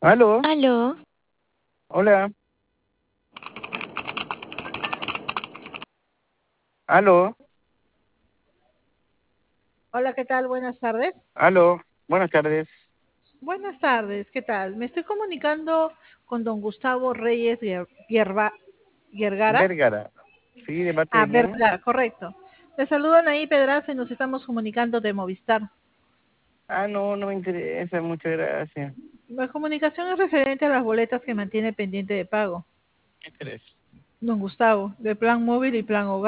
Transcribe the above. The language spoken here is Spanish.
Aló, Aló, hola, aló, Hola, ¿qué tal? Buenas tardes. aló, buenas tardes. Buenas tardes, ¿qué tal? Me estoy comunicando con don Gustavo Reyes Guergara. Vergara. ¿Sí? ¿De parte de quién? Vergara, correcto. Le saludan ahí, Pedraza, y nos estamos comunicando de Movistar. Ah, no, no me interesa, muchas gracias. La comunicación es referente a las boletas que mantiene pendiente de pago. ¿Qué interesa? Don Gustavo, de plan móvil y plan hogar.